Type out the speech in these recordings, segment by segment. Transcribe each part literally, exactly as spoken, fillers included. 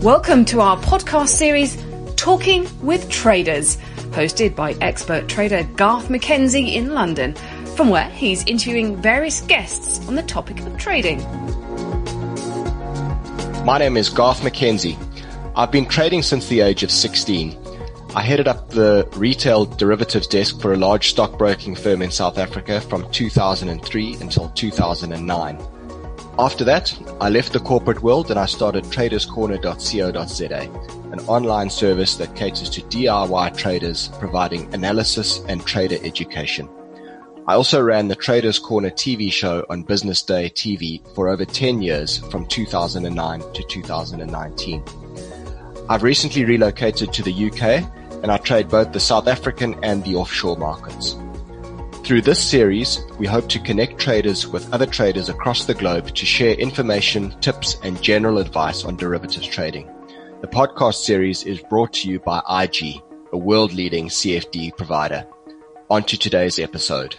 Welcome to our podcast series, Talking with Traders, hosted by expert trader Garth McKenzie in London, from where he's interviewing various guests on the topic of trading. My name is Garth McKenzie. I've been trading since the age of sixteen. I headed up the retail derivatives desk for a large stockbroking firm in South Africa from two thousand three until two thousand nine. After that, I left the corporate world and I started traders corner dot co dot za, an online service that caters to D I Y traders providing analysis and trader education. I also ran the Traders Corner T V show on Business Day T V for over ten years from two thousand nine to two thousand nineteen. I've recently relocated to the U K and I trade both the South African and the offshore markets. Through this series, we hope to connect traders with other traders across the globe to share information, tips, and general advice on derivatives trading. The podcast series is brought to you by I G, a world-leading C F D provider. On to today's episode.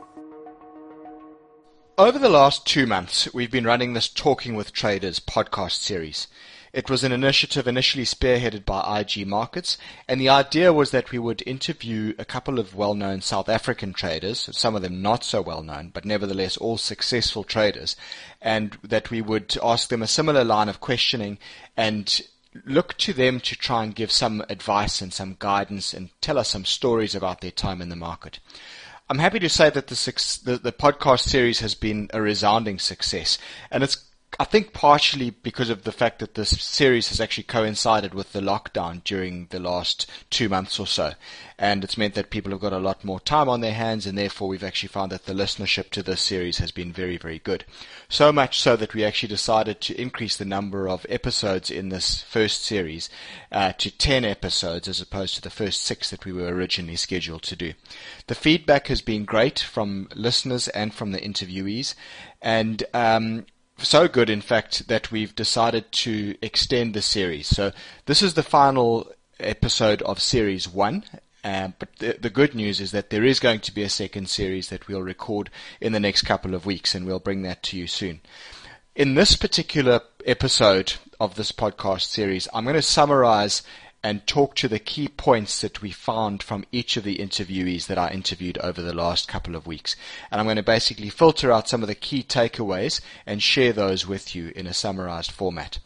Over the last two months, we've been running this Talking with Traders podcast series. It was an initiative initially spearheaded by I G Markets, and the idea was that we would interview a couple of well-known South African traders, some of them not so well-known, but nevertheless all successful traders, and that we would ask them a similar line of questioning and look to them to try and give some advice and some guidance and tell us some stories about their time in the market. I'm happy to say that the, the, the podcast series has been a resounding success, and it's I think partially because of the fact that this series has actually coincided with the lockdown during the last two months or so. And it's meant that people have got a lot more time on their hands, and therefore we've actually found that the listenership to this series has been very, very good. So much so that we actually decided to increase the number of episodes in this first series uh, to ten episodes as opposed to the first six that we were originally scheduled to do. The feedback has been great from listeners and from the interviewees, and um so good, in fact, that we've decided to extend the series. So this is the final episode of series one. Uh, but the, the good news is that there is going to be a second series that we'll record in the next couple of weeks, and we'll bring that to you soon. In this particular episode of this podcast series, I'm going to summarize and talk to the key points that we found from each of the interviewees that I interviewed over the last couple of weeks. And I'm going to basically filter out some of the key takeaways and share those with you in a summarized format.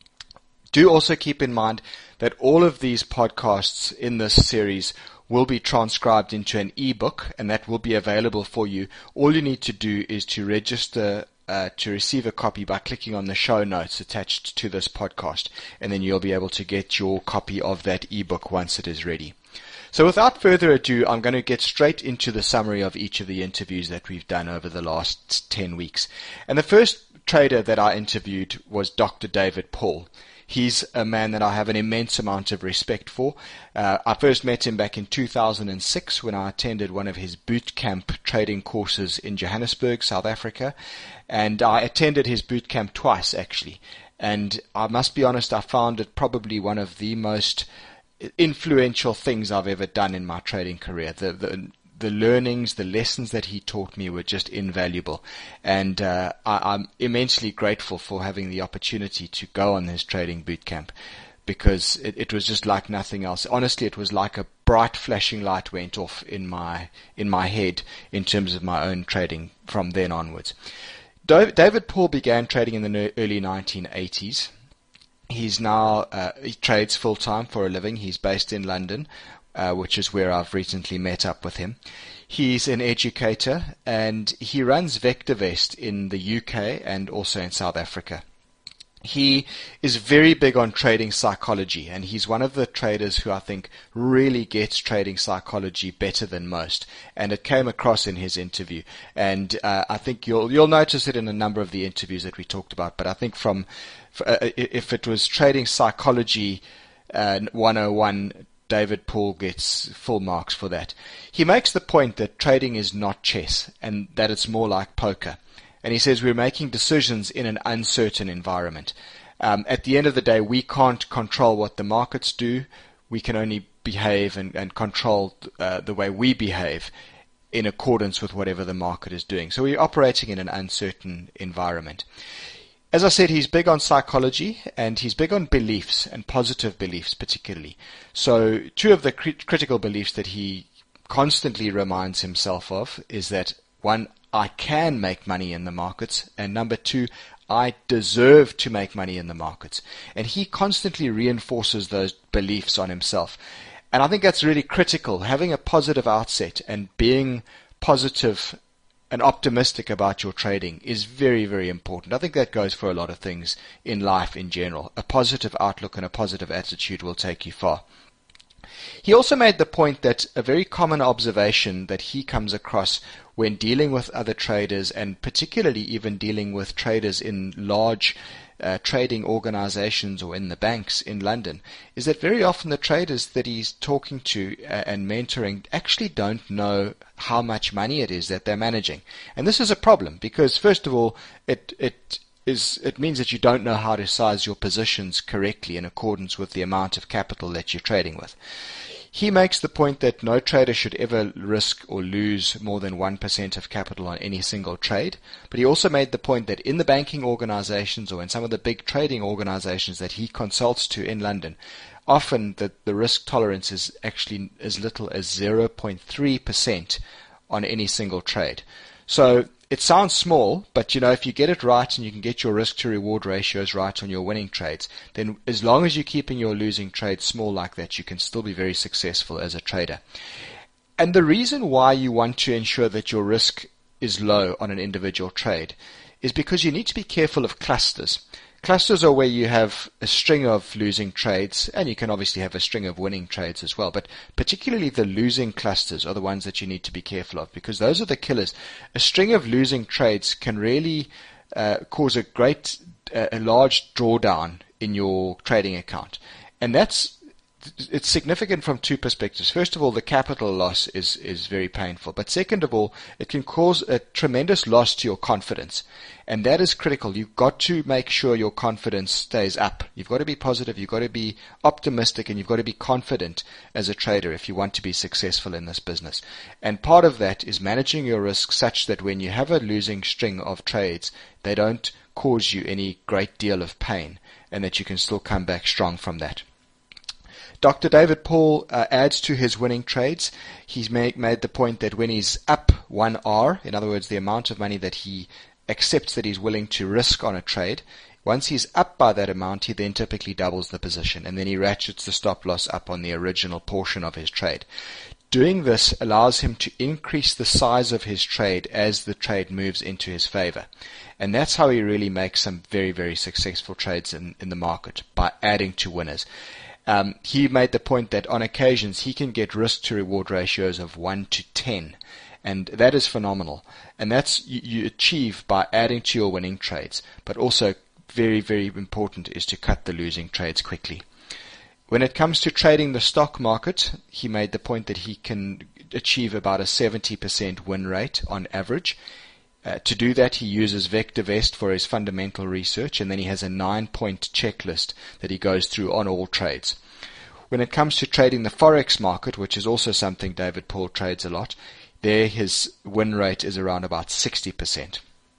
Do also keep in mind that all of these podcasts in this series will be transcribed into an ebook, and that will be available for you. All you need to do is to register Uh, to receive a copy by clicking on the show notes attached to this podcast, and then you'll be able to get your copy of that ebook once it is ready. So without further ado, I'm going to get straight into the summary of each of the interviews that we've done over the last ten weeks. And the first trader that I interviewed was Doctor David Paul. He's a man that I have an immense amount of respect for. Uh, I first met him back in two thousand six when I attended one of his boot camp trading courses in Johannesburg, South Africa. And I attended his boot camp twice, actually. And I must be honest, I found it probably one of the most influential things I've ever done in my trading career. The, the, the learnings, the lessons that he taught me were just invaluable. And uh, I, I'm immensely grateful for having the opportunity to go on this trading boot camp, because it, it was just like nothing else. Honestly, it was like a bright flashing light went off in my in my head in terms of my own trading from then onwards. David Paul began trading in the early nineteen eighties. He's now, uh, he trades full-time for a living. He's based in London, uh, which is where I've recently met up with him. He's an educator, and he runs VectorVest in the U K and also in South Africa. He is very big on trading psychology, and he's one of the traders who I think really gets trading psychology better than most. And it came across in his interview, and uh, I think you'll you'll notice it in a number of the interviews that we talked about. But I think from uh, if it was trading psychology uh, one oh one, David Paul gets full marks for that. He makes the point that trading is not chess, and that it's more like poker. And he says we're making decisions in an uncertain environment. Um, at the end of the day, we can't control what the markets do. We can only behave and, and control uh, the way we behave in accordance with whatever the market is doing. So we're operating in an uncertain environment. As I said, he's big on psychology and he's big on beliefs and positive beliefs particularly. So two of the crit- critical beliefs that he constantly reminds himself of is that, one, I can make money in the markets, and number two, I deserve to make money in the markets. And he constantly reinforces those beliefs on himself. And I think that's really critical, having a positive outset and being positive and optimistic about your trading is very, very important. I think that goes for a lot of things in life in general. A positive outlook and a positive attitude will take you far. He also made the point that a very common observation that he comes across when dealing with other traders, and particularly even dealing with traders in large uh, trading organizations or in the banks in London, is that very often the traders that he's talking to uh, and mentoring actually don't know how much money it is that they're managing. And this is a problem because, first of all, it it is it means that you don't know how to size your positions correctly in accordance with the amount of capital that you're trading with. He makes the point that no trader should ever risk or lose more than one percent of capital on any single trade. But he also made the point that in the banking organizations or in some of the big trading organizations that he consults to in London, often the, the risk tolerance is actually as little as zero point three percent on any single trade. So it sounds small, but you know, if you get it right and you can get your risk to reward ratios right on your winning trades, then as long as you're keeping your losing trades small like that, you can still be very successful as a trader. And the reason why you want to ensure that your risk is low on an individual trade is because you need to be careful of clusters. Clusters are where you have a string of losing trades, and you can obviously have a string of winning trades as well, but particularly the losing clusters are the ones that you need to be careful of, because those are the killers. A string of losing trades can really uh, cause a great, uh, a large drawdown in your trading account, and that's it's significant from two perspectives. First of all, the capital loss is, is very painful. But second of all, it can cause a tremendous loss to your confidence. And that is critical. You've got to make sure your confidence stays up. You've got to be positive. You've got to be optimistic, and you've got to be confident as a trader if you want to be successful in this business. And part of that is managing your risk such that when you have a losing string of trades, they don't cause you any great deal of pain, and that you can still come back strong from that. Doctor David Paul uh, adds to his winning trades. He's made, made the point that when he's up one R, in other words, the amount of money that he accepts that he's willing to risk on a trade, once he's up by that amount, he then typically doubles the position, and then he ratchets the stop loss up on the original portion of his trade. Doing this allows him to increase the size of his trade as the trade moves into his favor. And that's how he really makes some very, very successful trades in, in the market, by adding to winners. Um, he made the point that on occasions he can get risk to reward ratios of one to ten, and that is phenomenal. And that's you, you achieve by adding to your winning trades, but also very, very important is to cut the losing trades quickly. When it comes to trading the stock market, he made the point that he can achieve about a seventy percent win rate on average. Uh, to do that, he uses VectorVest for his fundamental research, and then he has a nine-point checklist that he goes through on all trades. When it comes to trading the Forex market, which is also something David Paul trades a lot, there his win rate is around about sixty percent.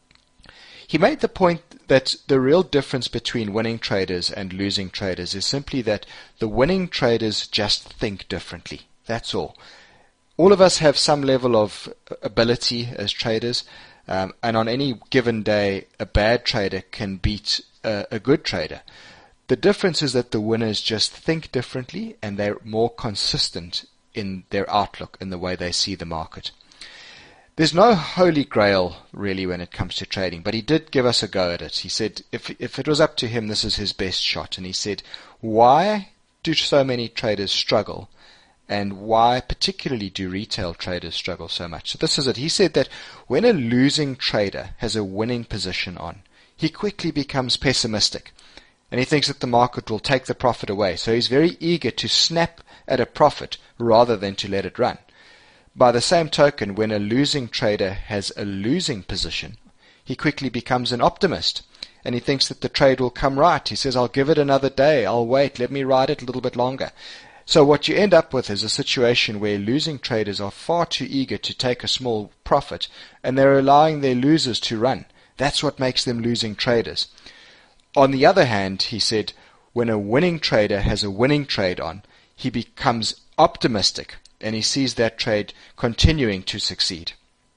He made the point that the real difference between winning traders and losing traders is simply that the winning traders just think differently. That's all. All of us have some level of ability as traders. Um, and on any given day, a bad trader can beat a, a good trader. The difference is that the winners just think differently, and they're more consistent in their outlook and the way they see the market. There's no holy grail, really, when it comes to trading, but he did give us a go at it. He said if, if it was up to him, this is his best shot. And he said, why do so many traders struggle? And why particularly do retail traders struggle so much? So this is it. He said that when a losing trader has a winning position on, he quickly becomes pessimistic. And he thinks that the market will take the profit away. So he's very eager to snap at a profit rather than to let it run. By the same token, when a losing trader has a losing position, he quickly becomes an optimist. And he thinks that the trade will come right. He says, I'll give it another day. I'll wait. Let me ride it a little bit longer. So what you end up with is a situation where losing traders are far too eager to take a small profit, and they're allowing their losers to run. That's what makes them losing traders. on the other hand, he said, when a winning trader has a winning trade on, he becomes optimistic and he sees that trade continuing to succeed.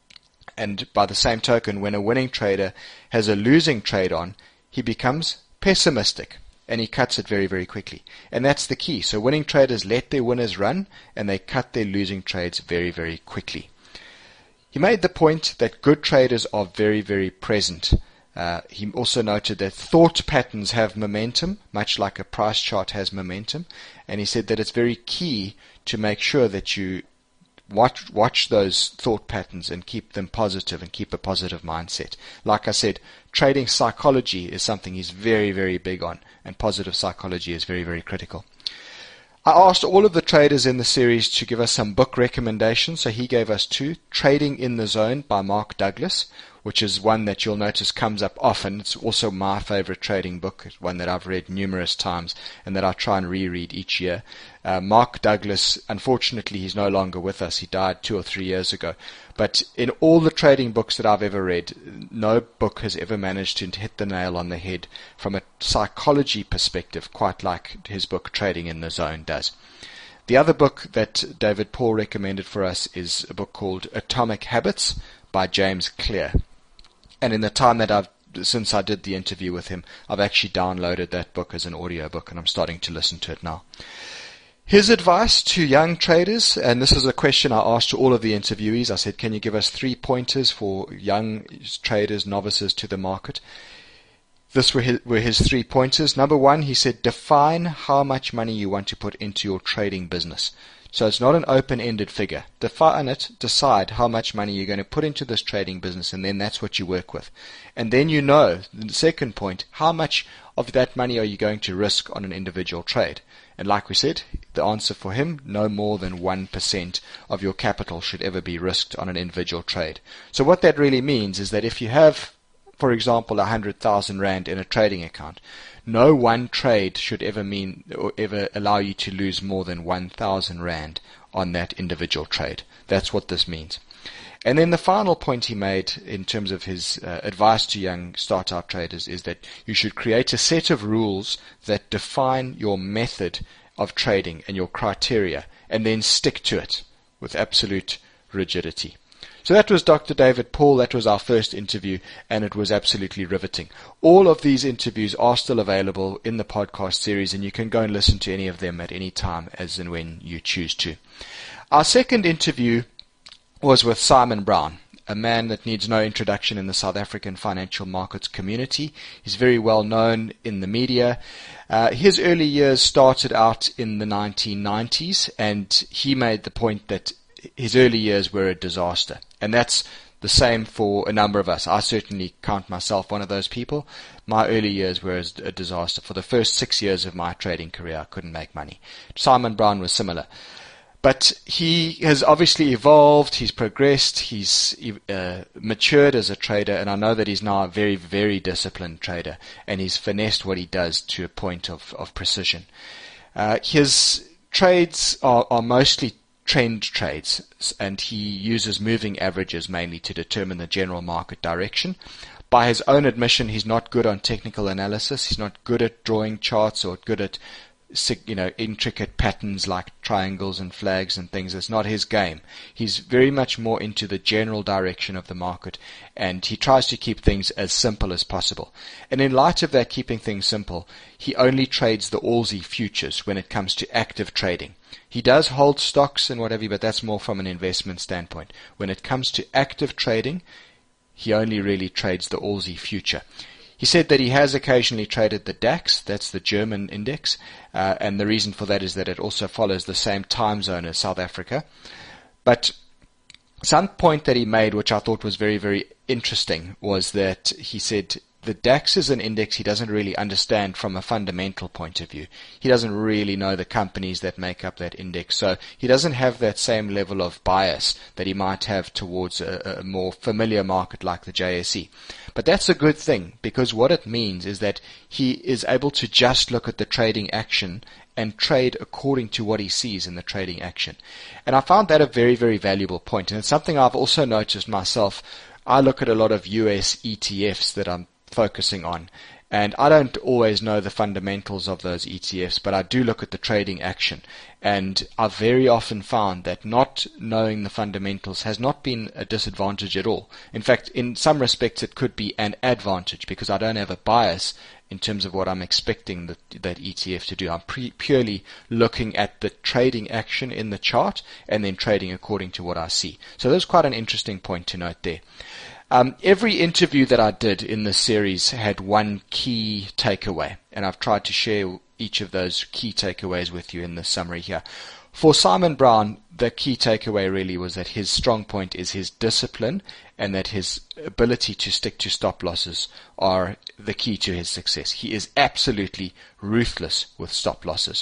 And by the same token, when a winning trader has a losing trade on, he becomes pessimistic and he cuts it very, very quickly. And that's the key. So winning traders let their winners run and they cut their losing trades very, very quickly. He made the point that good traders are very, very present. Uh, he also noted that thought patterns have momentum, much like a price chart has momentum. And he said that it's very key to make sure that you watch, watch those thought patterns and keep them positive and keep a positive mindset. Like I said, trading psychology is something he's very, very big on, and positive psychology is very, very critical. I asked all of the traders in the series to give us some book recommendations, so he gave us two. Trading in the Zone by Mark Douglas, which is one that you'll notice comes up often. It's also my favorite trading book, one that I've read numerous times and that I try and reread each year. Uh, Mark Douglas, unfortunately, he's no longer with us. He died two or three years ago. But in all the trading books that I've ever read, no book has ever managed to hit the nail on the head from a psychology perspective, quite like his book Trading in the Zone does. The other book that David Paul recommended for us is a book called Atomic Habits by James Clear. And in the time that I've, since I did the interview with him, I've actually downloaded that book as an audio book and I'm starting to listen to it now. His advice to young traders, and this is a question I asked to all of the interviewees. I said, can you give us three pointers for young traders, novices to the market? This were his, were his three pointers. Number one, he said, define how much money you want to put into your trading business. So it's not an open-ended figure. Define it, decide how much money you're going to put into this trading business, and then that's what you work with. And then you know, the second point, how much of that money are you going to risk on an individual trade? And like we said, the answer for him, no more than one percent of your capital should ever be risked on an individual trade. So what that really means is that if you have, for example, one hundred thousand rand in a trading account, no one trade should ever mean or ever allow you to lose more than one thousand rand on that individual trade. That's what this means. And then the final point he made in terms of his uh, advice to young startup traders is that you should create a set of rules that define your method of trading and your criteria, and then stick to it with absolute rigidity. So that was Doctor David Paul. That was our first interview, and it was absolutely riveting. All of these interviews are still available in the podcast series, and you can go and listen to any of them at any time as and when you choose to. Our second interview was with Simon Brown, a man that needs no introduction in the South African financial markets community. He's very well known in the media. Uh, his early years started out in the nineteen nineties, and he made the point that his early years were a disaster. And that's the same for a number of us. I certainly count myself one of those people. My early years were a disaster. For the first six years of my trading career, I couldn't make money. Simon Brown was similar. But he has obviously evolved, he's progressed, he's uh, matured as a trader, and I know that he's now a very, very disciplined trader, and he's finessed what he does to a point of, of precision. Uh, his trades are, are mostly trend trades, and he uses moving averages mainly to determine the general market direction. By his own admission, he's not good on technical analysis, he's not good at drawing charts or good at you know, intricate patterns like triangles and flags and things. It's not his game. He's very much more into the general direction of the market, and he tries to keep things as simple as possible. And in light of that, keeping things simple, he only trades the Aussie futures when it comes to active trading. He does hold stocks and whatever, but that's more from an investment standpoint. When it comes to active trading, he only really trades the Aussie future. He said that he has occasionally traded the DAX, that's the German index, uh, and the reason for that is that it also follows the same time zone as South Africa. But some point that he made, which I thought was very, very interesting, was that he said the DAX is an index he doesn't really understand from a fundamental point of view. He doesn't really know the companies that make up that index, so he doesn't have that same level of bias that he might have towards a, a more familiar market like the J S E. But that's a good thing, because what it means is that he is able to just look at the trading action and trade according to what he sees in the trading action. And I found that a very, very valuable point, and it's something I've also noticed myself. I look at a lot of U S E T Fs that I'm focusing on, And I don't always know the fundamentals of those E T Fs, but I do look at the trading action. And I've very often found that not knowing the fundamentals has not been a disadvantage at all. In fact, in some respects, it could be an advantage because I don't have a bias in terms of what I'm expecting that, that E T F to do. I'm pre- purely looking at the trading action in the chart and then trading according to what I see. So that's quite an interesting point to note there. Um, every interview that I did in this series had one key takeaway, and I've tried to share each of those key takeaways with you in the summary here. For Simon Brown, the key takeaway really was that his strong point is his discipline and that his ability to stick to stop losses are the key to his success. He is absolutely ruthless with stop losses.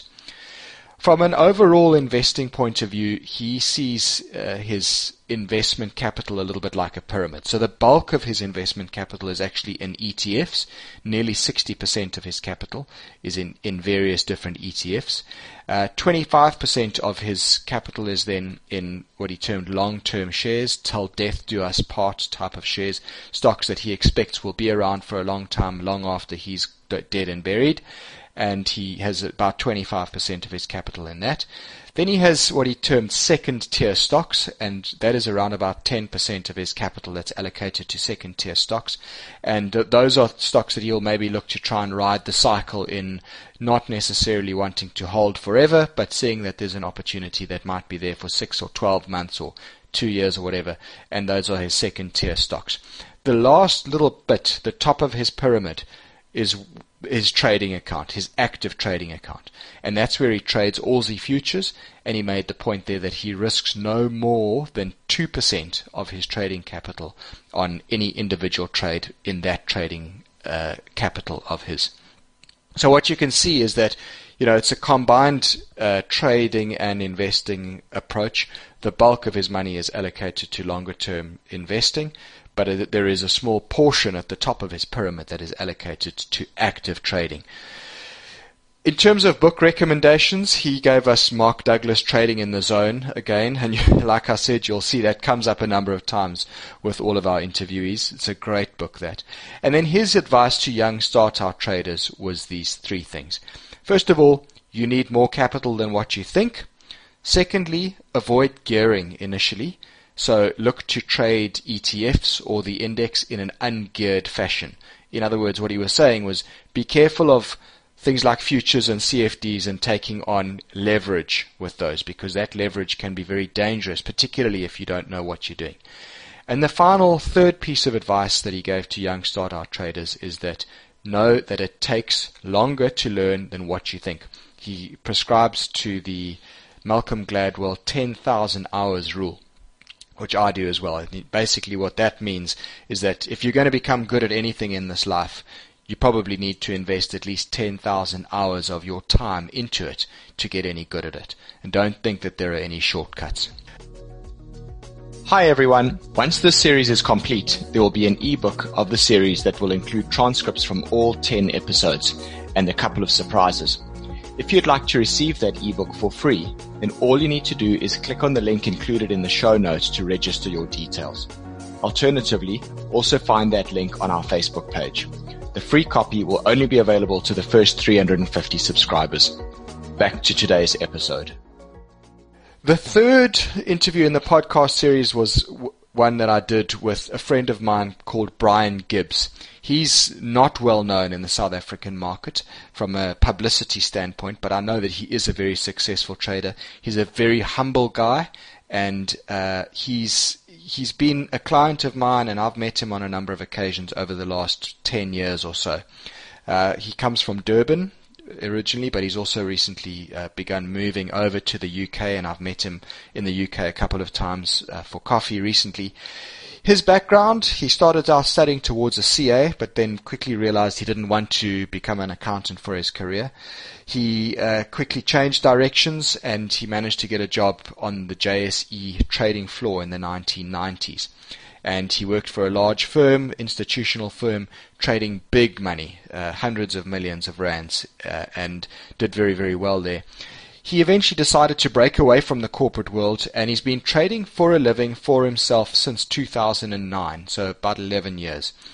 From an overall investing point of view, he sees uh, his investment capital a little bit like a pyramid. So the bulk of his investment capital is actually in E T Fs. Nearly sixty percent of his capital is in, in various different E T Fs. Uh, twenty-five percent of his capital is then in what he termed long-term shares, till death do us part type of shares, stocks that he expects will be around for a long time, long after he's dead and buried. And he has about twenty-five percent of his capital in that. Then he has what he termed second-tier stocks, and that is around about ten percent of his capital that's allocated to second-tier stocks. And uh, those are stocks that he'll maybe look to try and ride the cycle in, not necessarily wanting to hold forever, but seeing that there's an opportunity that might be there for six or twelve months or two years or whatever, and those are his second-tier stocks. The last little bit, the top of his pyramid, is his trading account, his active trading account. And that's where he trades Aussie futures, and he made the point there that he risks no more than two percent of his trading capital on any individual trade in that trading uh, capital of his. So what you can see is that, you know, it's a combined uh, trading and investing approach. The bulk of his money is allocated to longer term investing, but there is a small portion at the top of his pyramid that is allocated to active trading. In terms of book recommendations, he gave us Mark Douglas, Trading in the Zone again, and you, like I said, you'll see that comes up a number of times with all of our interviewees. It's a great book, that. And then his advice to young start-out traders was these three things. First of all, you need more capital than what you think. Secondly, avoid gearing initially. So look to trade E T Fs or the index in an ungeared fashion. In other words, what he was saying was be careful of things like futures and C F Ds and taking on leverage with those, because that leverage can be very dangerous, particularly if you don't know what you're doing. And the final third piece of advice that he gave to young start-out traders is that know that it takes longer to learn than what you think. He prescribes to the Malcolm Gladwell ten thousand hours rule, which I do as well. Basically what that means is that if you're going to become good at anything in this life, you probably need to invest at least ten thousand hours of your time into it to get any good at it. And don't think that there are any shortcuts. Hi everyone. Once this series is complete, there will be an ebook of the series that will include transcripts from all ten episodes and a couple of surprises. If you'd like to receive that ebook for free, then all you need to do is click on the link included in the show notes to register your details. Alternatively, also find that link on our Facebook page. The free copy will only be available to the first three hundred fifty subscribers. Back to today's episode. The third interview in the podcast series was w- one that I did with a friend of mine called Brian Gibbs. He's not well known in the South African market from a publicity standpoint, but I know that he is a very successful trader. He's a very humble guy, and uh, he's he's been a client of mine, and I've met him on a number of occasions over the last ten years or so. Uh, he comes from Durban originally, but he's also recently uh, begun moving over to the U K, and I've met him in the U K a couple of times uh, for coffee recently. His background, he started out studying towards a C A, but then quickly realized he didn't want to become an accountant for his career. He uh, quickly changed directions, and he managed to get a job on the J S E trading floor in the nineteen nineties. And he worked for a large firm, institutional firm, trading big money, uh, hundreds of millions of rands, uh, and did very, very well there. He eventually decided to break away from the corporate world, and he's been trading for a living for himself since two thousand nine, so about eleven years.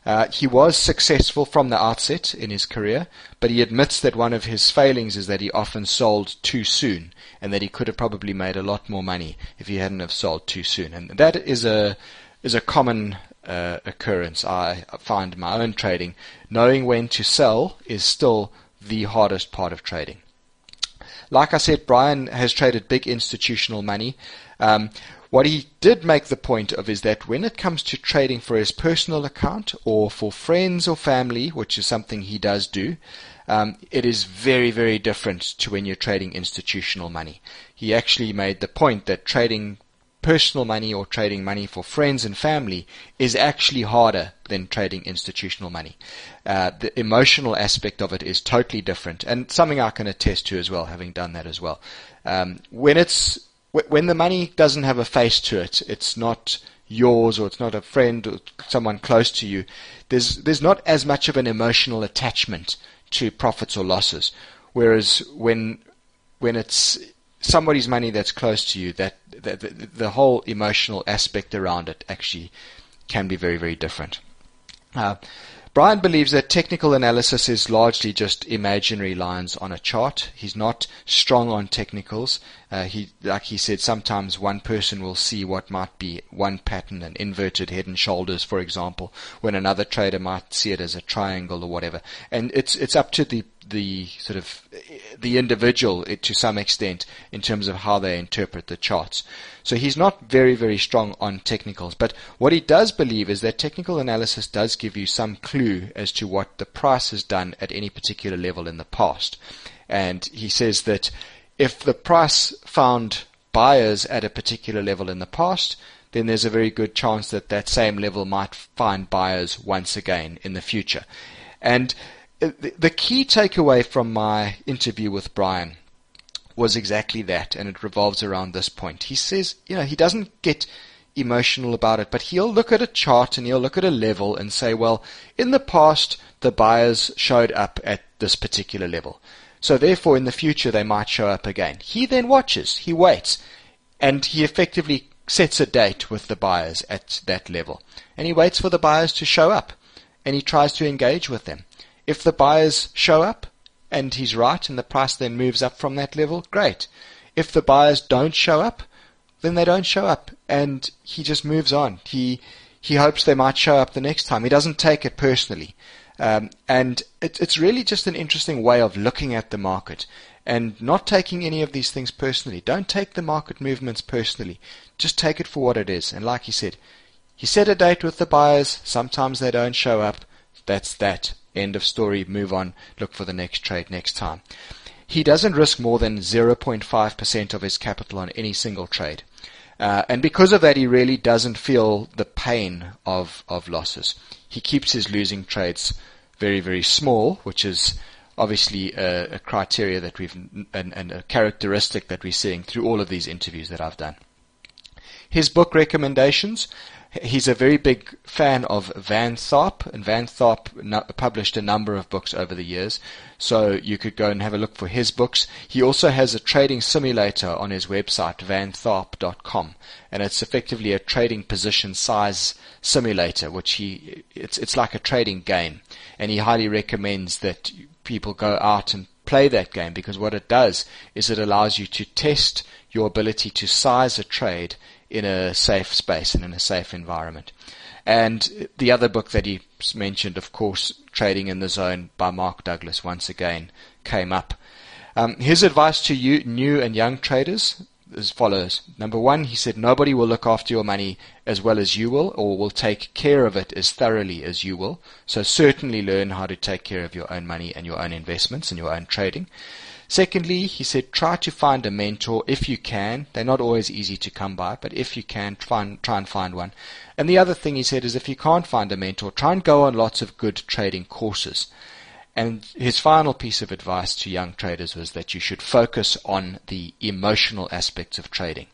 Uh, he was successful from the outset in his career, but he admits that one of his failings is that he often sold too soon, and that he could have probably made a lot more money if he hadn't have sold too soon. And that is a is a common uh, occurrence I find in my own trading. Knowing when to sell is still the hardest part of trading. Like I said, Brian has traded big institutional money. Um, what he did make the point of is that when it comes to trading for his personal account or for friends or family, which is something he does do, um, it is very, very different to when you're trading institutional money. He actually made the point that trading personal money or trading money for friends and family is actually harder than trading institutional money. Uh, the emotional aspect of it is totally different, and something I can attest to as well, having done that as well. Um, when it's when the money doesn't have a face to it, it's not yours or it's not a friend or someone close to you, there's there's not as much of an emotional attachment to profits or losses. Whereas when when it's somebody's money that's close to you, that the, the, the whole emotional aspect around it actually can be very, very different. Uh, Brian believes that technical analysis is largely just imaginary lines on a chart. He's not strong on technicals. Uh, he, like he said, sometimes one person will see what might be one pattern, an inverted head and shoulders, for example, when another trader might see it as a triangle or whatever. And it's it's up to the the sort of the individual to some extent in terms of how they interpret the charts. So he's not very, very strong on technicals. But what he does believe is that technical analysis does give you some clue as to what the price has done at any particular level in the past. And he says that if the price found buyers at a particular level in the past, then there's a very good chance that that same level might find buyers once again in the future. And the key takeaway from my interview with Brian was exactly that, and it revolves around this point. He says, you know, he doesn't get emotional about it, but he'll look at a chart and he'll look at a level and say, well, in the past, the buyers showed up at this particular level. So therefore, in the future, they might show up again. He then watches, he waits, and he effectively sets a date with the buyers at that level. And he waits for the buyers to show up, and he tries to engage with them. If the buyers show up and he's right and the price then moves up from that level, great. If the buyers don't show up, then they don't show up and he just moves on. He he hopes they might show up the next time. He doesn't take it personally. Um, and it, it's really just an interesting way of looking at the market and not taking any of these things personally. Don't take the market movements personally. Just take it for what it is. And like he said, he set a date with the buyers. Sometimes they don't show up. That's that. End of story, move on, look for the next trade next time. He doesn't risk more than zero point five percent of his capital on any single trade. Uh, and because of that, he really doesn't feel the pain of, of losses. He keeps his losing trades very, very small, which is obviously a, a criteria that we've, and, and a characteristic that we're seeing through all of these interviews that I've done. His book recommendations. He's a very big fan of Van Tharp, and Van Tharp no, published a number of books over the years, so you could go and have a look for his books. He also has a trading simulator on his website, van tharp dot com, and it's effectively a trading position size simulator, which he it's it's like a trading game, and he highly recommends that people go out and play that game, because what it does is it allows you to test your ability to size a trade in a safe space and in a safe environment. And the other book that he mentioned, of course, Trading in the Zone by Mark Douglas, once again came up. Um, his advice to you, new and young traders, as follows. Number one, he said, nobody will look after your money as well as you will, or will take care of it as thoroughly as you will. So certainly learn how to take care of your own money and your own investments and your own trading. Secondly, he said, try to find a mentor if you can. They're not always easy to come by, but if you can, try and, try and find one. And the other thing he said is, if you can't find a mentor, try and go on lots of good trading courses. And his final piece of advice to young traders was that you should focus on the emotional aspects of trading.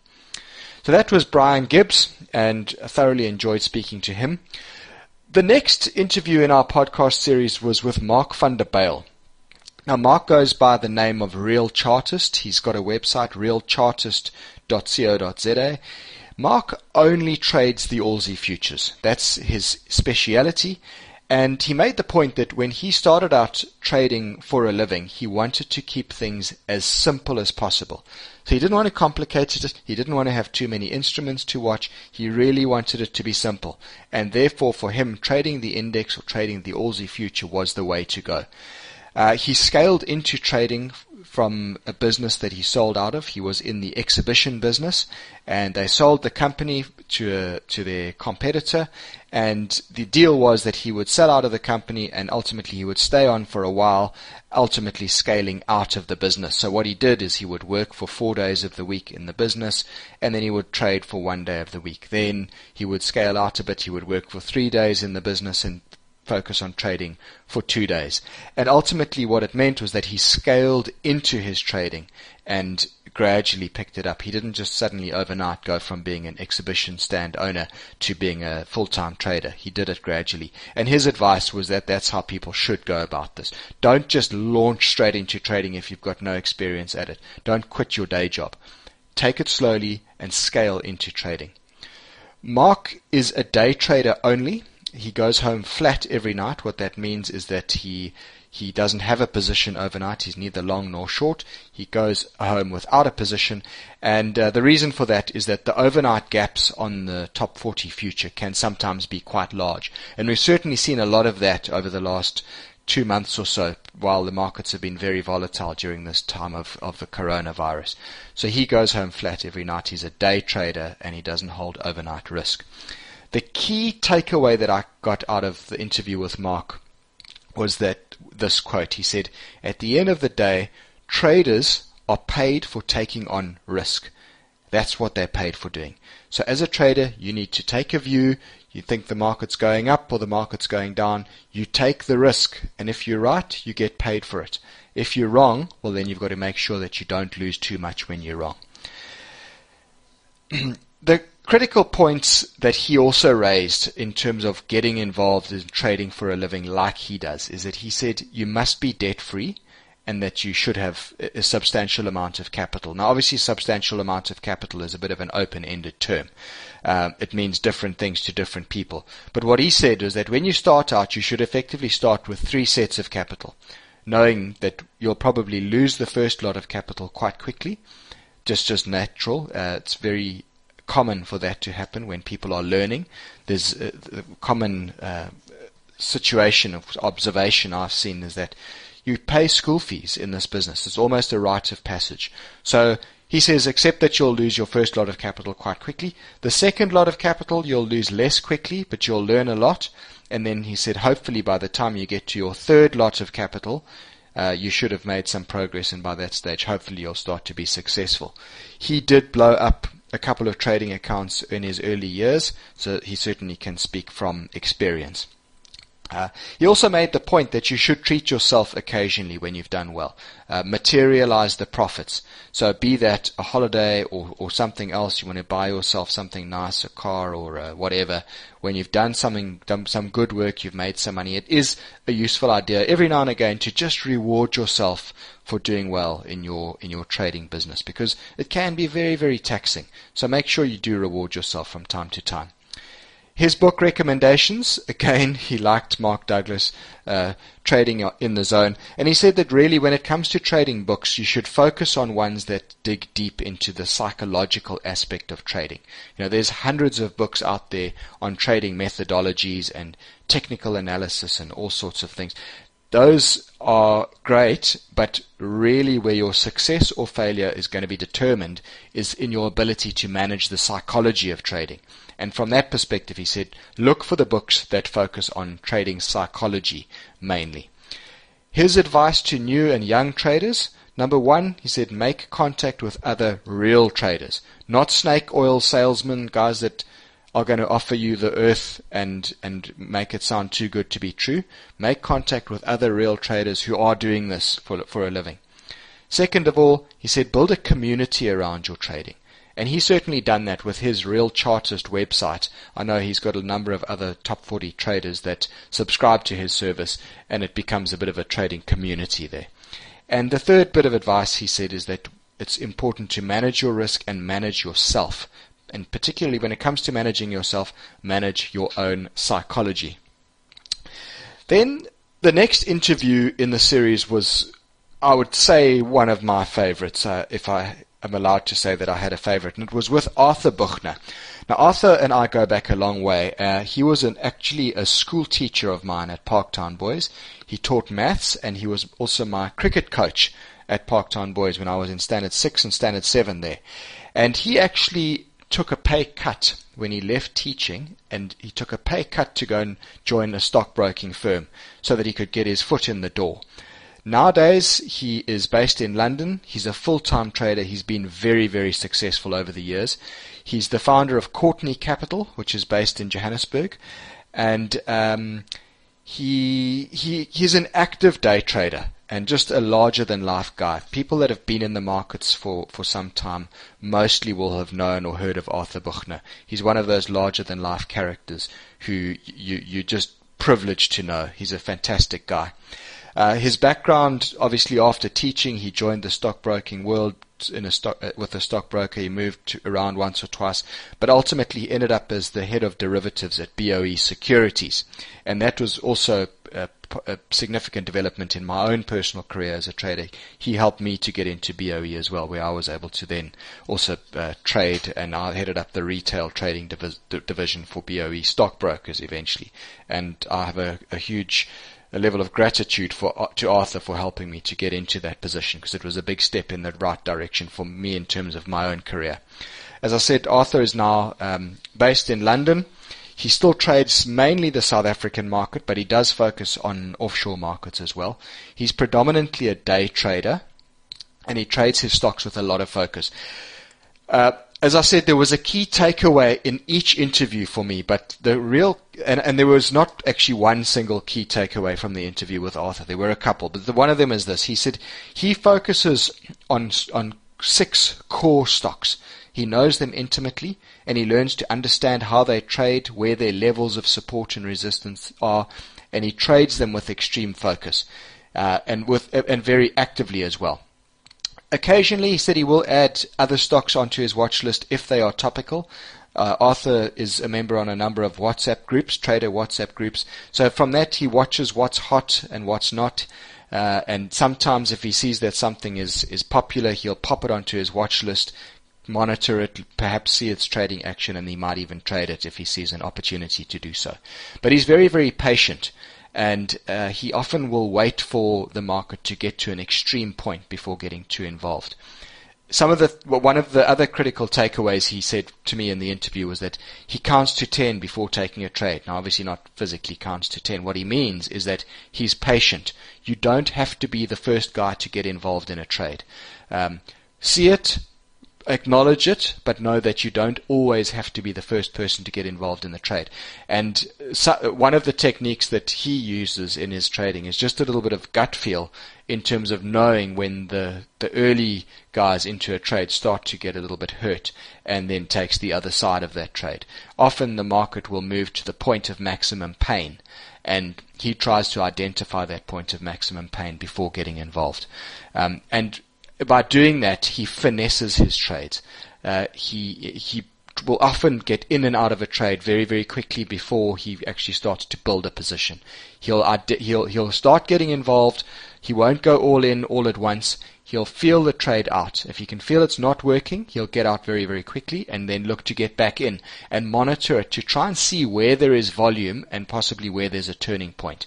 So that was Brian Gibbs, and I thoroughly enjoyed speaking to him. The next interview in our podcast series was with Mark van der Bijl. Now, Mark goes by the name of Real Chartist. He's got a website, real chartist dot co dot za. Mark only trades the Aussie futures. That's his speciality. And he made the point that when he started out trading for a living, he wanted to keep things as simple as possible. So he didn't want to complicate it. He didn't want to have too many instruments to watch. He really wanted it to be simple. And therefore, for him, trading the index or trading the Aussie future was the way to go. Uh, he scaled into trading from a business that he sold out of. He was in the exhibition business, and they sold the company to a, to their competitor, and the deal was that he would sell out of the company and ultimately he would stay on for a while, ultimately scaling out of the business. So what he did is he would work for four days of the week in the business, and then he would trade for one day of the week. Then he would scale out a bit. He would work for three days in the business and focus on trading for two days. And ultimately what it meant was that he scaled into his trading and gradually picked it up. He didn't just suddenly overnight go from being an exhibition stand owner to being a full-time trader. He did it gradually. And his advice was that that's how people should go about this. Don't just launch straight into trading if you've got no experience at it. Don't quit your day job. Take it slowly and scale into trading. Mark is a day trader only. He goes home flat every night. What that means is that he he doesn't have a position overnight. He's neither long nor short. He goes home without a position, and uh, the reason for that is that the overnight gaps on the top forty future can sometimes be quite large, and we've certainly seen a lot of that over the last two months or so, while the markets have been very volatile during this time of, of the coronavirus. So he goes home flat every night. He's a day trader, and he doesn't hold overnight risk. The key takeaway that I got out of the interview with Mark was that this quote. He said, at the end of the day, traders are paid for taking on risk. That's what they're paid for doing. So as a trader, you need to take a view. You think the market's going up or the market's going down. You take the risk, and if you're right, you get paid for it. If you're wrong, well, then you've got to make sure that you don't lose too much when you're wrong. The critical points that he also raised in terms of getting involved in trading for a living like he does is that he said you must be debt-free and that you should have a substantial amount of capital. Now, obviously, substantial amount of capital is a bit of an open-ended term. Um, it means different things to different people. But what he said was that when you start out, you should effectively start with three sets of capital, knowing that you'll probably lose the first lot of capital quite quickly, just just natural. Uh, it's very common for that to happen when people are learning. There's a, a common uh, situation of observation I've seen is that you pay school fees in this business. It's almost a rite of passage. So he says, accept that you'll lose your first lot of capital quite quickly. The second lot of capital you'll lose less quickly, but you'll learn a lot. And then he said, hopefully by the time you get to your third lot of capital, uh, you should have made some progress, and by that stage, hopefully you'll start to be successful. He did blow up a couple of trading accounts in his early years, so he certainly can speak from experience. Uh, he also made the point that you should treat yourself occasionally when you've done well. Uh, materialize the profits. So be that a holiday or, or something else, you want to buy yourself something nice, a car or uh, whatever. When you've done something, done some good work, you've made some money, it is a useful idea every now and again to just reward yourself for doing well in your in your trading business, because it can be very, very taxing. So make sure you do reward yourself from time to time. His book recommendations, again, he liked Mark Douglas, uh, Trading in the Zone, and he said that really when it comes to trading books, you should focus on ones that dig deep into the psychological aspect of trading. You know, there's hundreds of books out there on trading methodologies and technical analysis and all sorts of things. Those are great, but really where your success or failure is going to be determined is in your ability to manage the psychology of trading. And from that perspective, he said, look for the books that focus on trading psychology mainly. His advice to new and young traders, number one, he said, make contact with other real traders, not snake oil salesmen, guys that are going to offer you the earth and, and make it sound too good to be true. Make contact with other real traders who are doing this for, for a living. Second of all, he said, build a community around your trading. And he's certainly done that with his Real Chartist website. I know he's got a number of other top forty traders that subscribe to his service, and it becomes a bit of a trading community there. And the third bit of advice he said is that it's important to manage your risk and manage yourself. And particularly when it comes to managing yourself, manage your own psychology. Then the next interview in the series was, I would say, one of my favorites, uh, if I am allowed to say that I had a favorite, and it was with Arthur Buchner. Now, Arthur and I go back a long way. Uh, he was an, actually a school teacher of mine at Parktown Boys. He taught maths, and he was also my cricket coach at Parktown Boys when I was in Standard six and Standard seven there. And he actually took a pay cut when he left teaching, and he took a pay cut to go and join a stockbroking firm so that he could get his foot in the door. Nowadays, he is based in London. He's a full-time trader. He's been very, very successful over the years. He's the founder of Courtney Capital, which is based in Johannesburg. And um, he he he's an active day trader and just a larger-than-life guy. People that have been in the markets for, for some time mostly will have known or heard of Arthur Buchner. He's one of those larger-than-life characters who you, you're just privileged to know. He's a fantastic guy. Uh, his background, obviously, after teaching, he joined the stockbroking world in a stock, uh, with a stockbroker. He moved to, around once or twice, but ultimately he ended up as the head of derivatives at B O E Securities. And that was also a, a significant development in my own personal career as a trader. He helped me to get into B O E as well, where I was able to then also uh, trade, and I headed up the retail trading divis- division for B O E stockbrokers eventually. And I have a, a huge a level of gratitude for to Arthur for helping me to get into that position, because it was a big step in the right direction for me in terms of my own career. As I said, Arthur is now um, based in London. He still trades mainly the South African market, but he does focus on offshore markets as well. He's predominantly a day trader, and he trades his stocks with a lot of focus. Uh, As I said, there was a key takeaway in each interview for me, but the real, and, and there was not actually one single key takeaway from the interview with Arthur. There were a couple, but the, one of them is this. He said he focuses on, on six core stocks. He knows them intimately, and he learns to understand how they trade, where their levels of support and resistance are, and he trades them with extreme focus, uh, and with, and very actively as well. Occasionally, he said he will add other stocks onto his watch list if they are topical. Uh, Arthur is a member on a number of WhatsApp groups, trader WhatsApp groups. So from that, he watches what's hot and what's not. Uh, and sometimes if he sees that something is, is popular, he'll pop it onto his watch list, monitor it, perhaps see its trading action, and he might even trade it if he sees an opportunity to do so. But he's very, very patient. And uh, he often will wait for the market to get to an extreme point before getting too involved. Some of the well, one of the other critical takeaways he said to me in the interview was that he counts to ten before taking a trade. Now, obviously not physically counts to ten. What he means is that he's patient. You don't have to be the first guy to get involved in a trade. Um, see it, acknowledge it, but know that you don't always have to be the first person to get involved in the trade. And so, one of the techniques that he uses in his trading is just a little bit of gut feel in terms of knowing when the, the early guys into a trade start to get a little bit hurt, and then takes the other side of that trade. Often the market will move to the point of maximum pain, and he tries to identify that point of maximum pain before getting involved. Um, and by doing that, he finesses his trades. Uh, he he will often get in and out of a trade very, very quickly before he actually starts to build a position. He'll he'll he'll start getting involved. He won't go all in all at once. He'll feel the trade out. If he can feel it's not working, he'll get out very, very quickly and then look to get back in and monitor it to try and see where there is volume and possibly where there's a turning point.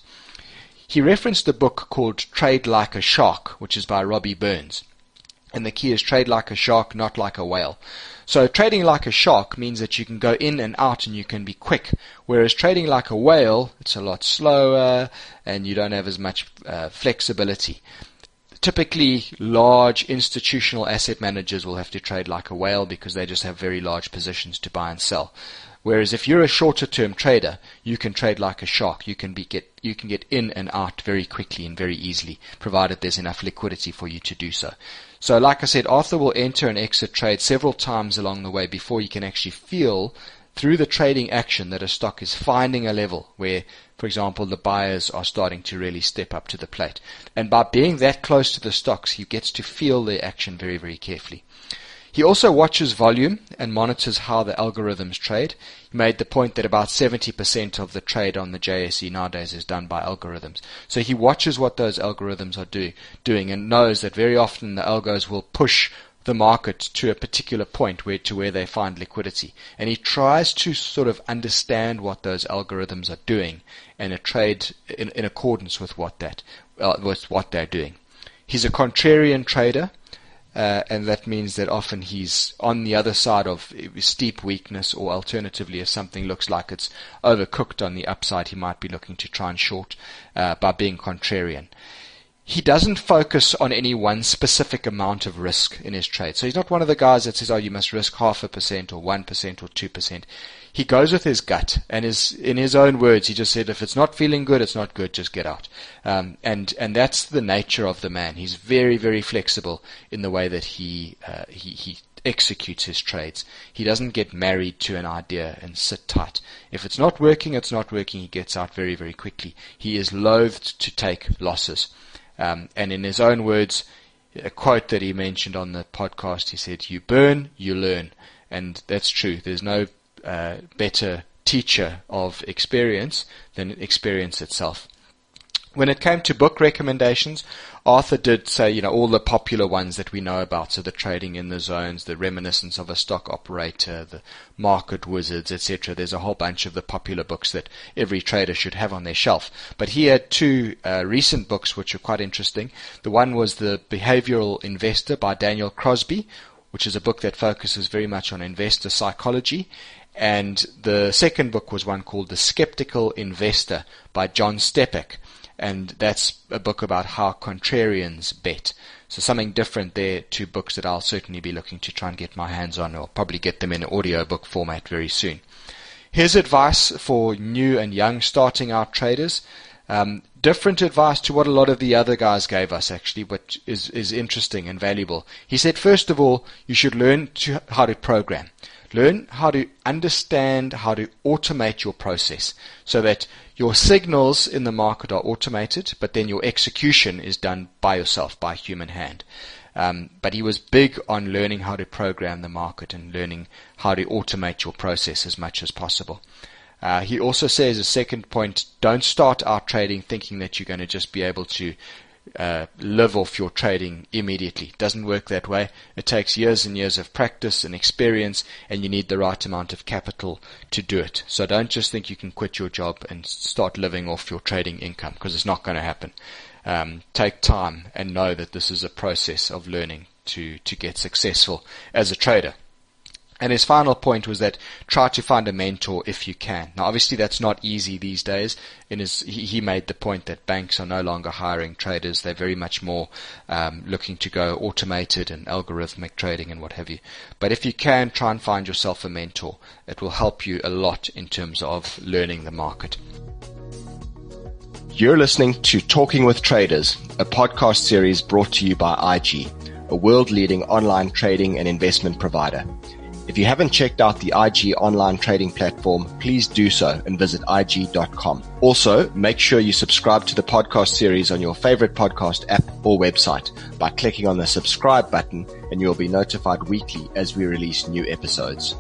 He referenced a book called Trade Like a Shark, which is by Robbie Burns. And the key is trade like a shark, not like a whale. So trading like a shark means that you can go in and out and you can be quick. Whereas trading like a whale, it's a lot slower and you don't have as much uh, flexibility. Typically, large institutional asset managers will have to trade like a whale because they just have very large positions to buy and sell. Whereas if you're a shorter term trader, you can trade like a shark. You can be get you can get in and out very quickly and very easily, provided there's enough liquidity for you to do so. So like I said, Arthur will enter and exit trade several times along the way before he can actually feel through the trading action that a stock is finding a level where, for example, the buyers are starting to really step up to the plate. And by being that close to the stocks, he gets to feel the action very, very carefully. He also watches volume and monitors how the algorithms trade. He made the point that about seventy percent of the trade on the J S E nowadays is done by algorithms. So he watches what those algorithms are do, doing and knows that very often the algos will push the market to a particular point where to where they find liquidity. And he tries to sort of understand what those algorithms are doing and a trade in, in accordance with what that uh, with what they're doing. He's a contrarian trader. Uh, and that means that often he's on the other side of steep weakness, or alternatively, if something looks like it's overcooked on the upside, he might be looking to try and short uh, by being contrarian. He doesn't focus on any one specific amount of risk in his trade. So he's not one of the guys that says, oh, you must risk half a percent or one percent or two percent. He goes with his gut, and is, in his own words, he just said, if it's not feeling good, it's not good, just get out. Um, and, and that's the nature of the man. He's very, very flexible in the way that he, uh, he, he executes his trades. He doesn't get married to an idea and sit tight. If it's not working, it's not working. He gets out very, very quickly. He is loath to take losses. Um, and in his own words, a quote that he mentioned on the podcast, he said, you burn, you learn. And that's true. There's no uh, better teacher of experience than experience itself. When it came to book recommendations, Arthur did say, you know, all the popular ones that we know about, so the Trading in the Zones, the Reminiscence of a Stock Operator, the Market Wizards, et cetera. There's a whole bunch of the popular books that every trader should have on their shelf. But he had two uh, recent books which are quite interesting. The one was The Behavioral Investor by Daniel Crosby, which is a book that focuses very much on investor psychology. And the second book was one called The Skeptical Investor by John Stepek. And that's a book about how contrarians bet. So something different there, two books that I'll certainly be looking to try and get my hands on, or probably get them in audio book format very soon. Here's advice for new and young starting out traders. Um, different advice to what a lot of the other guys gave us, actually, but is, is interesting and valuable. He said, first of all, you should learn to, how to program. Learn how to understand how to automate your process so that your signals in the market are automated, but then your execution is done by yourself, by human hand. Um, but he was big on learning how to program the market and learning how to automate your process as much as possible. Uh, he also says, a second point, don't start out trading thinking that you're going to just be able to Uh, live off your trading immediately. It doesn't work that way. It takes years and years of practice and experience, and you need the right amount of capital to do it. So don't just think you can quit your job and start living off your trading income, because it's not going to happen. Um, take time and know that this is a process of learning to, to get successful as a trader. And his final point was that try to find a mentor if you can. Now, obviously, that's not easy these days. In his, he, he made the point that banks are no longer hiring traders. They're very much more um, looking to go automated and algorithmic trading and what have you. But if you can, try and find yourself a mentor. It will help you a lot in terms of learning the market. You're listening to Talking with Traders, a podcast series brought to you by I G, a world-leading online trading and investment provider. If you haven't checked out the I G online trading platform, please do so and visit I G dot com. Also, make sure you subscribe to the podcast series on your favorite podcast app or website by clicking on the subscribe button, and you'll be notified weekly as we release new episodes.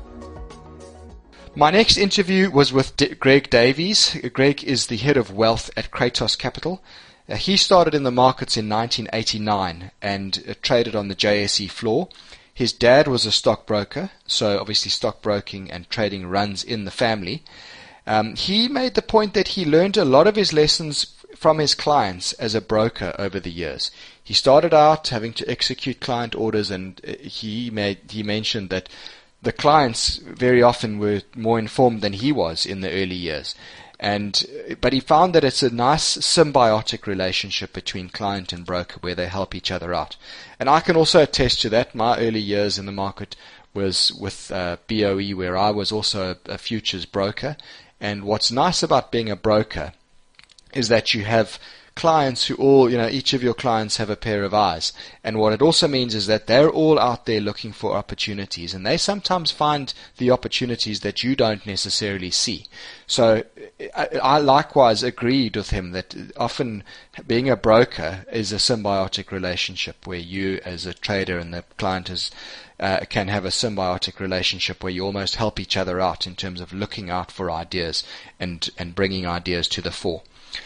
My next interview was with D- Greg Davies. Greg is the head of wealth at Kratos Capital. Uh, he started in the markets in nineteen eighty-nine and uh, traded on the J S E floor. His dad was a stockbroker, so obviously stockbroking and trading runs in the family. Um, he made the point that he learned a lot of his lessons from his clients as a broker over the years. He started out having to execute client orders, and he made he mentioned that the clients very often were more informed than he was in the early years. And but he found that it's a nice symbiotic relationship between client and broker where they help each other out. And I can also attest to that. My early years in the market was with uh, B O E, where I was also a, a futures broker. And what's nice about being a broker is that you have clients who all, you know, each of your clients have a pair of eyes. And what it also means is that they're all out there looking for opportunities, and they sometimes find the opportunities that you don't necessarily see. So I, I likewise agreed with him that often being a broker is a symbiotic relationship where you as a trader and the client is Uh, can have a symbiotic relationship where you almost help each other out in terms of looking out for ideas and, and bringing ideas to the fore.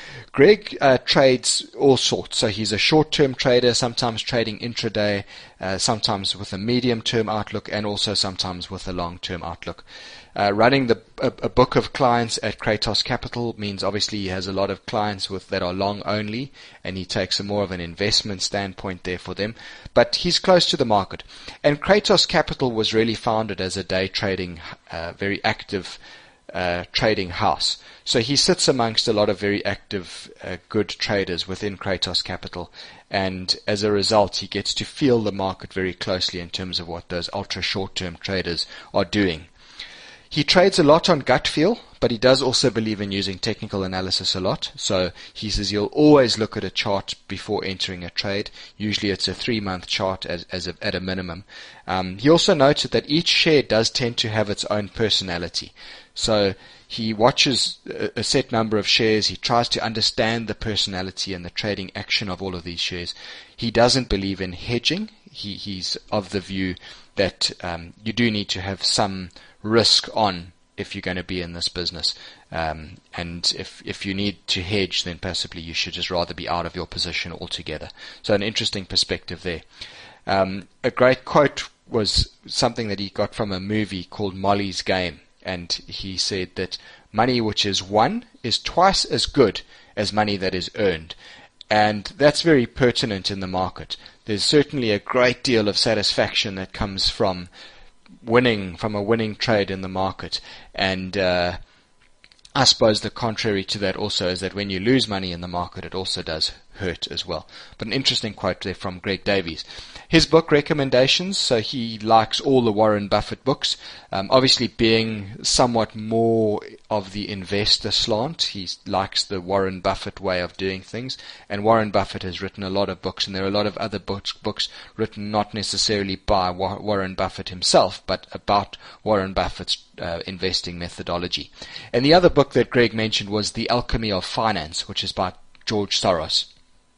Greg uh, trades all sorts. So he's a short-term trader, sometimes trading intraday, uh, sometimes with a medium-term outlook, and also sometimes with a long-term outlook. Uh, running the, a, a book of clients at Kratos Capital means obviously he has a lot of clients with that are long only, and he takes a more of an investment standpoint there for them. But he's close to the market. And Kratos Capital was really founded as a day trading, uh, very active uh, trading house. So he sits amongst a lot of very active, uh, good traders within Kratos Capital. And as a result, he gets to feel the market very closely in terms of what those ultra short-term traders are doing. He trades a lot on gut feel, but he does also believe in using technical analysis a lot. So he says you'll always look at a chart before entering a trade. Usually it's a three-month chart as, as a, at a minimum. Um, he also noted that each share does tend to have its own personality. So he watches a, a set number of shares. He tries to understand the personality and the trading action of all of these shares. He doesn't believe in hedging. He, he's of the view that um, you do need to have some risk on if you're going to be in this business. Um, and if, if you need to hedge, then possibly you should just rather be out of your position altogether. So an interesting perspective there. Um, a great quote was something that he got from a movie called Molly's Game. And he said that money which is won is twice as good as money that is earned. And that's very pertinent in the market. There's certainly a great deal of satisfaction that comes from winning, from a winning trade in the market. And uh, I suppose the contrary to that also is that when you lose money in the market, it also does hurt as well. But an interesting quote there from Greg Davies. His book recommendations, so he likes all the Warren Buffett books. Um, obviously being somewhat more of the investor slant, he likes the Warren Buffett way of doing things. And Warren Buffett has written a lot of books, and there are a lot of other books, books written not necessarily by Warren Buffett himself, but about Warren Buffett's uh, investing methodology. And the other book that Greg mentioned was The Alchemy of Finance, which is by George Soros.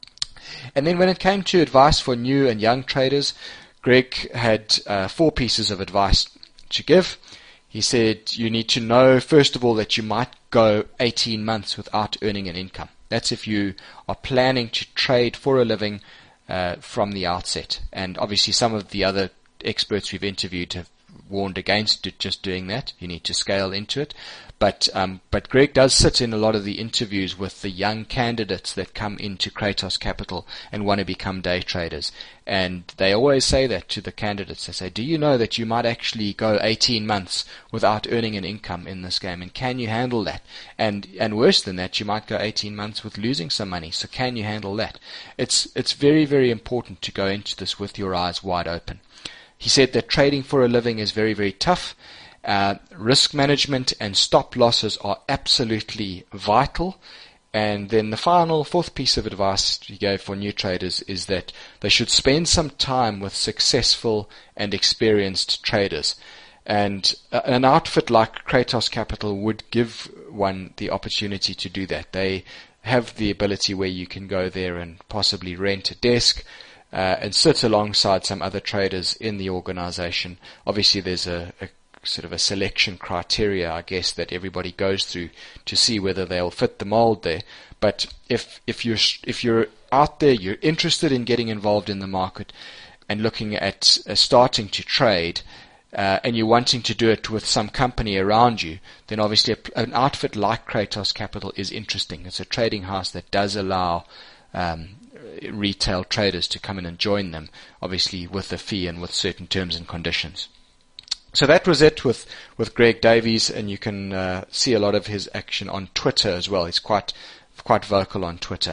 And then when it came to advice for new and young traders, Greg had uh, four pieces of advice to give. He said you need to know, first of all, that you might go eighteen months without earning an income. That's if you are planning to trade for a living uh, from the outset. And obviously some of the other experts we've interviewed have warned against just doing that. You need to scale into it. But um, but Greg does sit in a lot of the interviews with the young candidates that come into Kratos Capital and want to become day traders. And they always say that to the candidates. They say, do you know that you might actually go eighteen months without earning an income in this game? And can you handle that? And and worse than that, you might go eighteen months with losing some money. So can you handle that? It's it's very, very important to go into this with your eyes wide open. He said that trading for a living is very, very tough. Uh, risk management and stop losses are absolutely vital. And then the final, fourth piece of advice he gave for new traders is that they should spend some time with successful and experienced traders. And uh, an outfit like Kratos Capital would give one the opportunity to do that. They have the ability where you can go there and possibly rent a desk, Uh, and sit alongside some other traders in the organization. Obviously, there's a, a sort of a selection criteria, I guess, that everybody goes through to see whether they'll fit the mold there. But if if you're if you're out there, you're interested in getting involved in the market and looking at uh, starting to trade, uh, and you're wanting to do it with some company around you, then obviously a, an outfit like Kratos Capital is interesting. It's a trading house that does allow um, retail traders to come in and join them, obviously with a fee and with certain terms and conditions. So that was it with, with Greg Davies, and you can uh, see a lot of his action on Twitter as well. He's quite quite vocal on Twitter.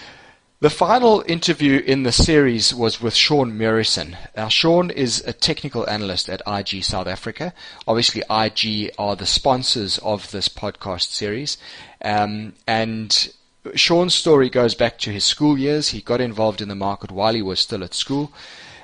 The final interview in the series was with Sean Murison. Now, Sean is a technical analyst at I G South Africa. Obviously, I G are the sponsors of this podcast series, um, and Sean's story goes back to his school years. He got involved in the market while he was still at school.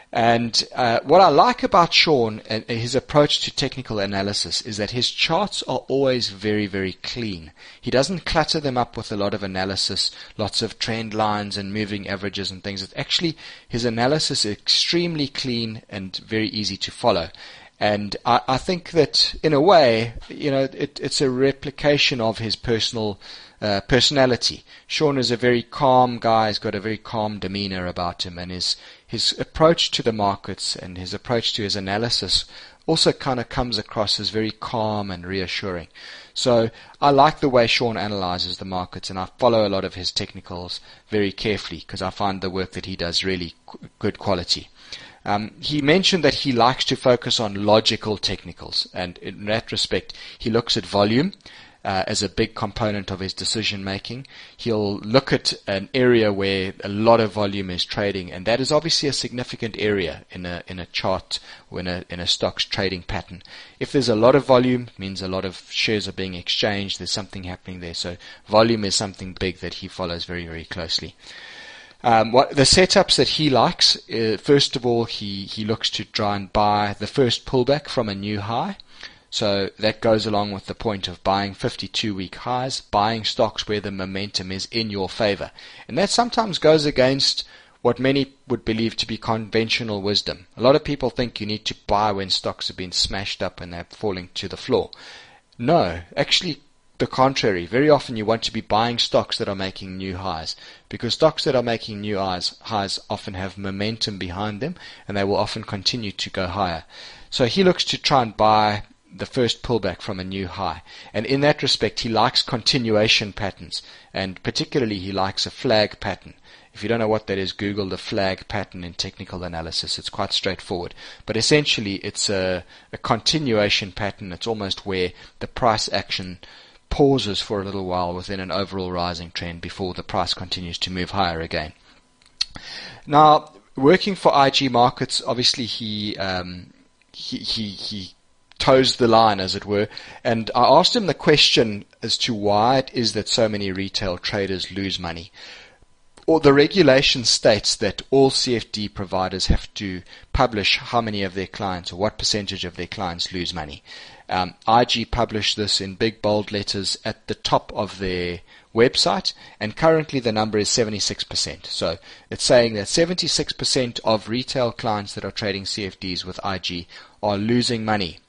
And uh, what I like about Sean and his approach to technical analysis is that his charts are always very, very clean. He doesn't clutter them up with a lot of analysis, lots of trend lines and moving averages and things. It's actually, his analysis is extremely clean and very easy to follow. And I, I think that, in a way, you know, it, it's a replication of his personal uh, personality. Sean is a very calm guy. He's got a very calm demeanor about him, and his his approach to the markets and his approach to his analysis also kind of comes across as very calm and reassuring. So I like the way Sean analyzes the markets, and I follow a lot of his technicals very carefully because I find the work that he does really qu- good quality. Um, he mentioned that he likes to focus on logical technicals, and in that respect, he looks at volume uh, as a big component of his decision making. He'll look at an area where a lot of volume is trading, and that is obviously a significant area in a in a chart or in a in a stock's trading pattern. If there's a lot of volume, it means a lot of shares are being exchanged. There's something happening there. So volume is something big that he follows very, very closely. Um, what the setups that he likes, uh, first of all, he, he looks to try and buy the first pullback from a new high. So that goes along with the point of buying fifty-two week highs, buying stocks where the momentum is in your favor. And that sometimes goes against what many would believe to be conventional wisdom. A lot of people think you need to buy when stocks have been smashed up and they're falling to the floor. No, actually, the contrary. Very often you want to be buying stocks that are making new highs, because stocks that are making new highs, highs often have momentum behind them, and they will often continue to go higher. So he looks to try and buy the first pullback from a new high. And in that respect, he likes continuation patterns, and particularly he likes a flag pattern. If you don't know what that is, Google the flag pattern in technical analysis. It's quite straightforward. But essentially, it's a, a continuation pattern. It's almost where the price action pauses for a little while within an overall rising trend before the price continues to move higher again. Now, working for I G Markets, obviously he um, he, he he toes the line, as it were, and I asked him the question as to why it is that so many retail traders lose money. Or the regulation states that all C F D providers have to publish how many of their clients or what percentage of their clients lose money. Um, I G publish this in big bold letters at the top of their website, and currently the number is seventy-six percent. So it's saying that seventy-six percent of retail clients that are trading C F Ds with I G are losing money.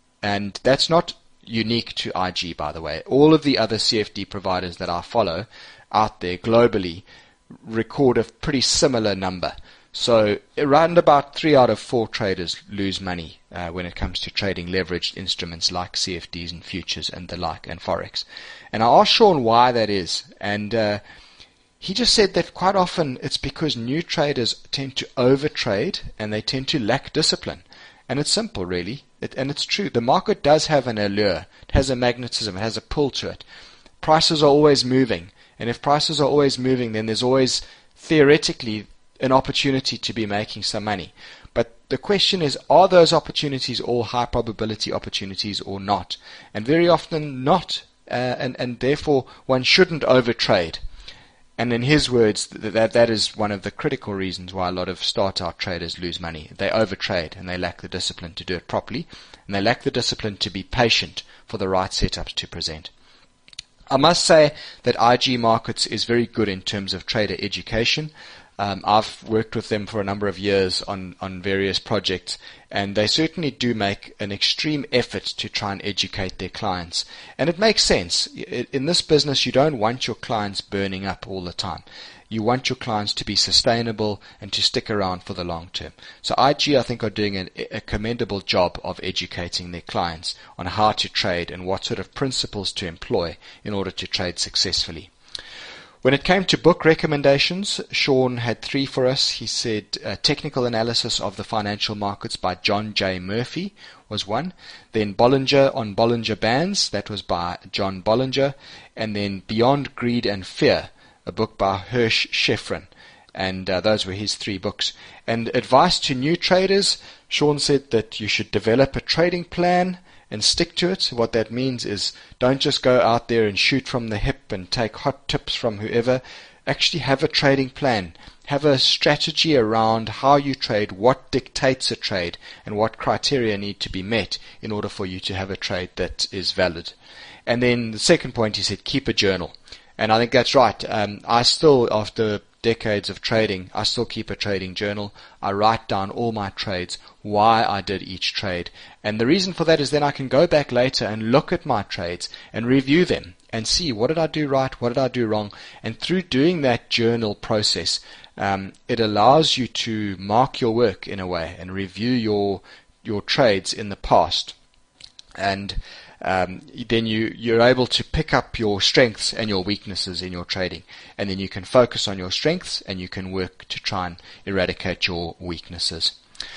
And that's not unique to I G, by the way. All of the other C F D providers that I follow out there globally record a pretty similar number. So around about three out of four traders lose money uh, when it comes to trading leveraged instruments like C F Ds and futures and the like, and Forex. And I asked Sean why that is, and uh, he just said that quite often it's because new traders tend to overtrade and they tend to lack discipline. And it's simple, really, it, and it's true. The market does have an allure. It has a magnetism. It has a pull to it. Prices are always moving. And if prices are always moving, then there's always, theoretically, an opportunity to be making some money. But the question is, are those opportunities all high probability opportunities or not? And very often not. Uh, and, and therefore, one shouldn't overtrade. And in his words, that that is one of the critical reasons why a lot of start-out traders lose money. They overtrade and they lack the discipline to do it properly. And they lack the discipline to be patient for the right setups to present. I must say that I G Markets is very good in terms of trader education. Um, I've worked with them for a number of years on, on various projects, and they certainly do make an extreme effort to try and educate their clients. And it makes sense. In this business, you don't want your clients burning up all the time. You want your clients to be sustainable and to stick around for the long term. So I G, I think, are doing a, a commendable job of educating their clients on how to trade and what sort of principles to employ in order to trade successfully. When it came to book recommendations, Sean had three for us. He said uh, Technical Analysis of the Financial Markets by John J. Murphy was one. Then Bollinger on Bollinger Bands, that was by John Bollinger. And then Beyond Greed and Fear, a book by Hirsch Sheffrin. And uh, those were his three books. And advice to new traders, Sean said that you should develop a trading plan and stick to it. What that means is don't just go out there and shoot from the hip tip and take hot tips from whoever. Actually have a trading plan. Have a strategy around how you trade, what dictates a trade, and what criteria need to be met in order for you to have a trade that is valid. And then the second point, he said, keep a journal. And I think that's right. Um, I still, after decades of trading, I still keep a trading journal. I write down all my trades, why I did each trade. And the reason for that is then I can go back later and look at my trades and review them and see what did I do right, what did I do wrong. And through doing that journal process, um, it allows you to mark your work in a way and review your your trades in the past. And Um, then you, you're able to pick up your strengths and your weaknesses in your trading. And then you can focus on your strengths and you can work to try and eradicate your weaknesses.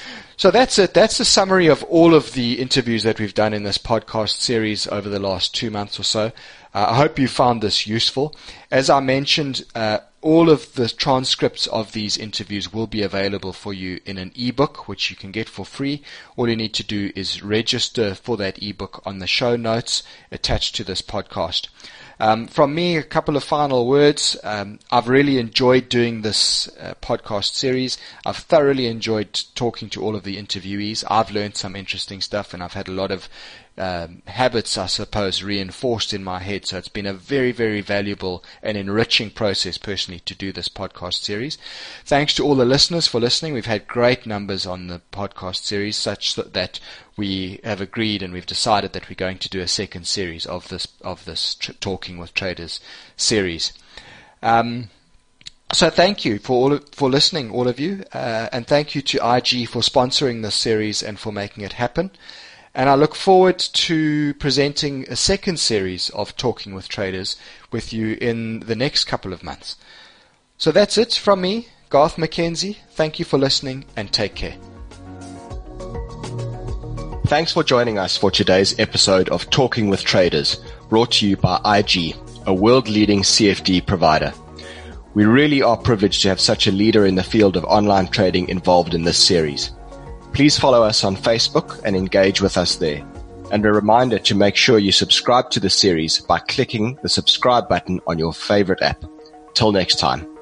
So that's it. That's a summary of all of the interviews that we've done in this podcast series over the last two months or so. Uh, I hope you found this useful. As I mentioned, uh, all of the transcripts of these interviews will be available for you in an ebook, which you can get for free. All you need to do is register for that ebook on the show notes attached to this podcast. Um, from me, a couple of final words. Um, I've really enjoyed doing this uh, podcast series. I've thoroughly enjoyed talking to all of the interviewees. I've learned some interesting stuff, and I've had a lot of um, habits, I suppose, reinforced in my head. So it's been a very, very valuable and enriching process personally to do this podcast series. Thanks to all the listeners for listening. We've had great numbers on the podcast series, such that, that we have agreed and we've decided that we're going to do a second series of this of this tr- Talking with Traders series. Um, so thank you for all of, for listening, all of you, uh, and thank you to I G for sponsoring this series and for making it happen. And I look forward to presenting a second series of Talking with Traders with you in the next couple of months. So that's it from me, Garth McKenzie. Thank you for listening and take care. Thanks for joining us for today's episode of Talking with Traders, brought to you by I G, a world-leading C F D provider. We really are privileged to have such a leader in the field of online trading involved in this series. Please follow us on Facebook and engage with us there. And a reminder to make sure you subscribe to the series by clicking the subscribe button on your favorite app. Till next time.